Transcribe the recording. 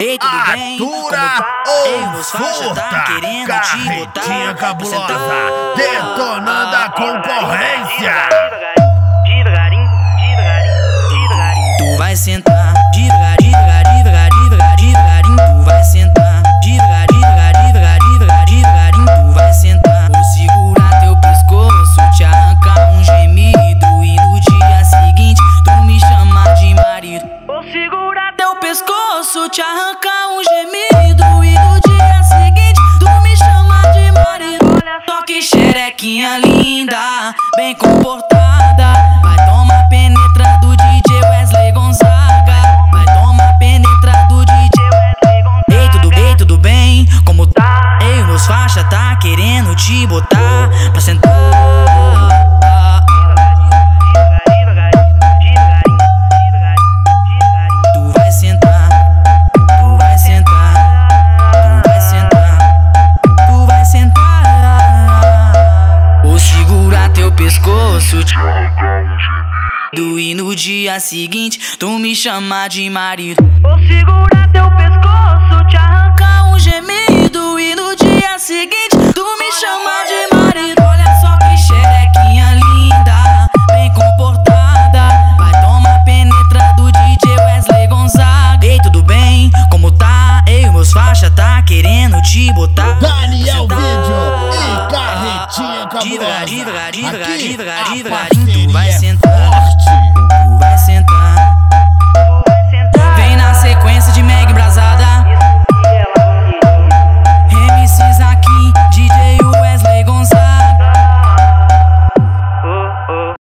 Ei, tudo bem? Atura ou surta, carretinha cabulosa, detonando a concorrência. Devagarinho, tu vai sentar. Devagarinho, tu vai sentar. Devagarinho, tu vai sentar. Vou segurar teu pescoço, te arrancar um gemido, e no dia seguinte tu me chamar de marido. Vou segurar teu pescoço, te arrancar um gemido, e no dia seguinte tu me chamar de marido. Olha só que xerequinha linda, bem comportada. Vai tomar penetra do DJ Wesley Gonzaga. Vai tomar penetra do DJ Wesley Gonzaga. Ei, tudo bem? Como tá? Ei, meus faixa tá querendo te botar pra sentar. Pescoço te arrancar um gemido, e no dia seguinte tu me chamar de marido. Vou segurar teu pescoço, te arrancar um gemido, e no dia seguinte tu me chamar de marido. Olha só que xerequinha linda, bem comportada. Vai tomar penetra do DJ Wesley Gonzaga. Ei, tudo bem? Como tá? Ei, meus faixa tá querendo te botar. Daniel Vídeo e carretinha cabulosa. Tu vai sentar.